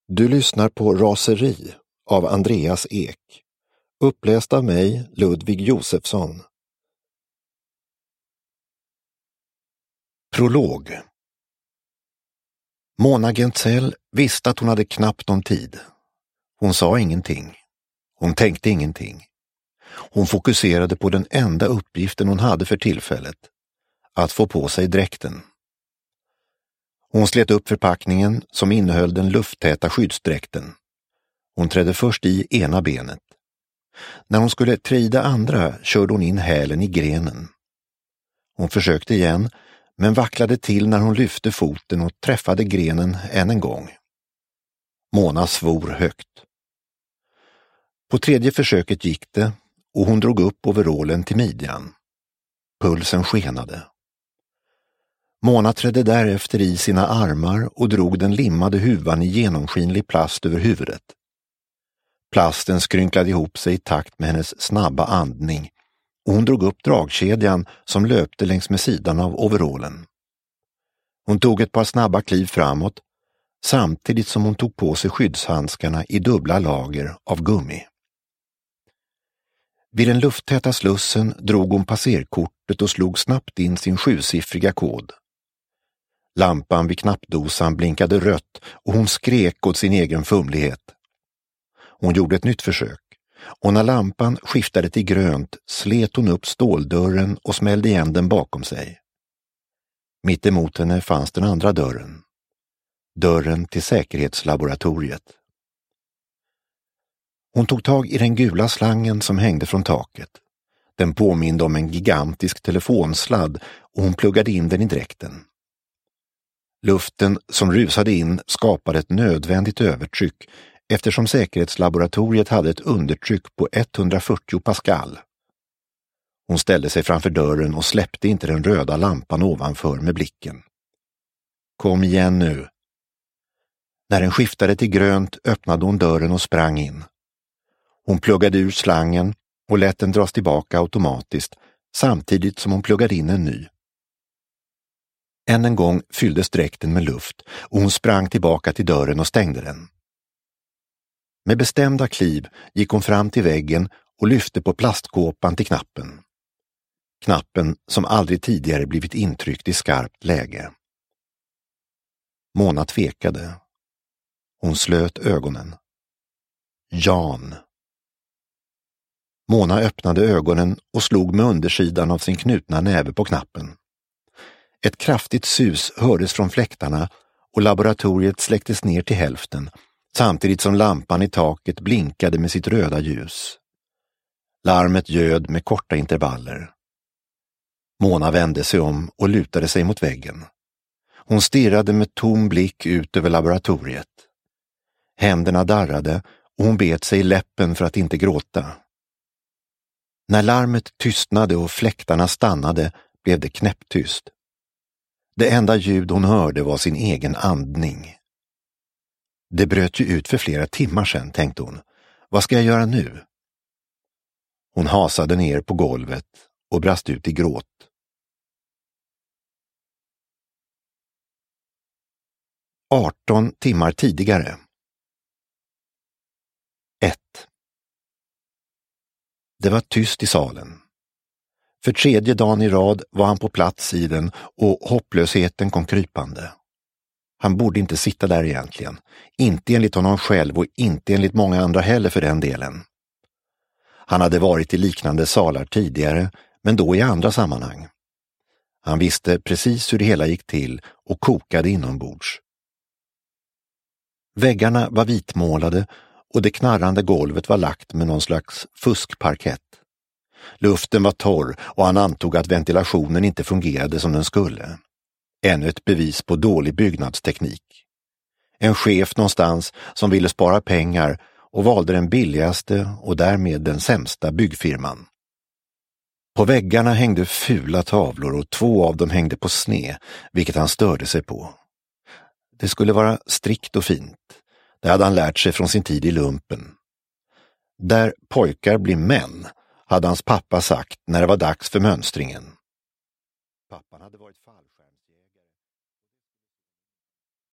Du lyssnar på Raseri av Andreas Ek. Uppläst av mig, Ludvig Josefsson. Prolog. Mona Gentzell visste att hon hade knappt om tid. Hon sa ingenting. Hon tänkte ingenting. Hon fokuserade på den enda uppgiften hon hade för tillfället. Att få på sig dräkten. Hon slet upp förpackningen som innehöll den lufttäta skyddsdräkten. Hon trädde först i ena benet. När hon skulle trida andra körde hon in hälen i grenen. Hon försökte igen, men vacklade till när hon lyfte foten och träffade grenen än en gång. Mona svor högt. På tredje försöket gick det och hon drog upp overallen till midjan. Pulsen skenade. Mona trädde därefter i sina armar och drog den limmade huvan i genomskinlig plast över huvudet. Plasten skrynklade ihop sig i takt med hennes snabba andning och hon drog upp dragkedjan som löpte längs med sidan av overallen. Hon tog ett par snabba kliv framåt samtidigt som hon tog på sig skyddshandskarna i dubbla lager av gummi. Vid den lufttäta slussen drog hon passerkortet och slog snabbt in sin 7-siffriga kod. Lampan vid knappdosan blinkade rött och hon skrek åt sin egen fumlighet. Hon gjorde ett nytt försök och när lampan skiftade till grönt slet hon upp ståldörren och smällde igen den bakom sig. Mitt emot henne fanns den andra dörren. Dörren till säkerhetslaboratoriet. Hon tog tag i den gula slangen som hängde från taket. Den påminde om en gigantisk telefonsladd och hon pluggade in den i dräkten. Luften som rusade in skapade ett nödvändigt övertryck eftersom säkerhetslaboratoriet hade ett undertryck på 140 pascal. Hon ställde sig framför dörren och släppte inte den röda lampan ovanför med blicken. Kom igen nu. När den skiftade till grönt öppnade hon dörren och sprang in. Hon pluggade ur slangen och lät den dras tillbaka automatiskt samtidigt som hon pluggade in en ny. Än en gång fylldes dräkten med luft och hon sprang tillbaka till dörren och stängde den. Med bestämda kliv gick hon fram till väggen och lyfte på plastkåpan till knappen. Knappen som aldrig tidigare blivit intryckt i skarpt läge. Mona tvekade. Hon slöt ögonen. Jan. Mona öppnade ögonen och slog med undersidan av sin knutna näve på knappen. Ett kraftigt sus hördes från fläktarna och laboratoriet släcktes ner till hälften samtidigt som lampan i taket blinkade med sitt röda ljus. Larmet ljöd med korta intervaller. Mona vände sig om och lutade sig mot väggen. Hon stirrade med tom blick ut över laboratoriet. Händerna darrade och hon bet sig i läppen för att inte gråta. När larmet tystnade och fläktarna stannade blev det knäpptyst. Det enda ljud hon hörde var sin egen andning. Det bröt ju ut för flera timmar sedan, tänkte hon. Vad ska jag göra nu? Hon hasade ner på golvet och brast ut i gråt. "18 timmar tidigare. 1. Det var tyst i salen. För 3:e dagen i rad var han på plats i den och hopplösheten kom krypande. Han borde inte sitta där egentligen. Inte enligt honom själv och inte enligt många andra heller för den delen. Han hade varit i liknande salar tidigare, men då i andra sammanhang. Han visste precis hur det hela gick till och kokade inombords. Väggarna var vitmålade och det knarrande golvet var lagt med någon slags fuskparkett. Luften var torr och han antog att ventilationen inte fungerade som den skulle. Ännu ett bevis på dålig byggnadsteknik. En chef någonstans som ville spara pengar och valde den billigaste och därmed den sämsta byggfirman. På väggarna hängde fula tavlor och 2 av dem hängde på sne, vilket han störde sig på. Det skulle vara strikt och fint. Det hade han lärt sig från sin tid i lumpen. Där pojkar blir män, hade hans pappa sagt när det var dags för mönstringen. Pappan hade varit fallskärm.